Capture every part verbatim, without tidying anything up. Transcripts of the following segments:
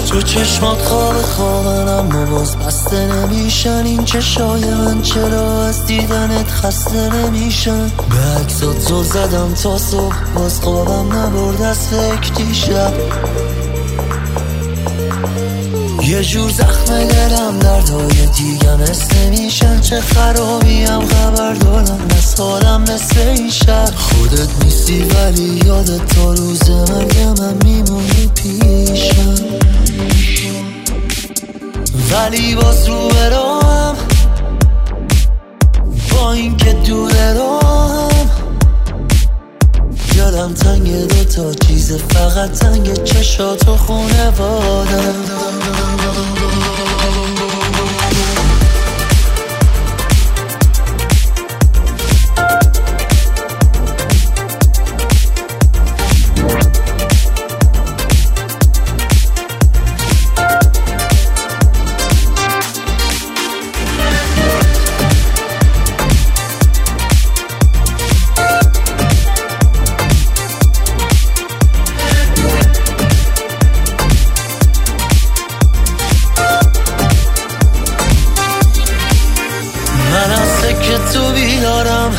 تو چشمات خواب خوابن اما باز بسته نمیشن. این چشای من چرا از دیدنت خسته نمیشن؟ به عکسات زل زدم تا صبح باز خوابم نبرد از فکر دیشب. یه جور زخم دلم دردهای دیگه مثل نمیشن. چه خرابیم خبر دارم از حالم مثل این شهر. خودت نیستی ولی یادت تا روز مرگ من میمونی پیشم. ولی باز رو برام با این که دور رام یادم تنگ دوتا چیزه فقط تنگ چشات و خونه بادم. که تو بیدارم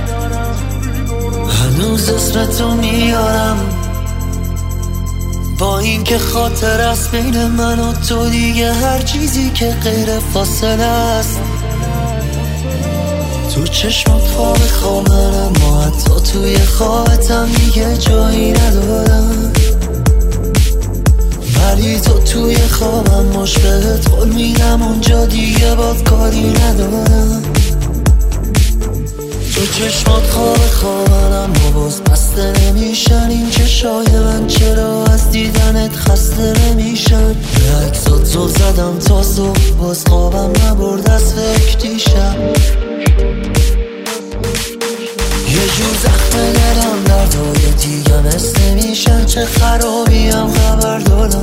هنوز اسمتو میارم. با این که خاطر است بین من و تو دیگه هر چیزی که غیر فاصله است. تو چشمات خواب خوابن اما حتی توی خوابتم دیگه جایی ندارم. ولی تو توی خوابم مشبهت قول میدم اونجا دیگه باد کاری ندارم. تو چشمات خواب خوابن اما باز بسته نمیشن. این چشای من چرا از دیدنت خسته نمیشن؟ به عکسات زل زدم تا صبح باز خوابم نبرد از فکر دیشب. یه جور زخم دلم دردهای دیگه مثل نمیشن. چه خرابیم خبر دارم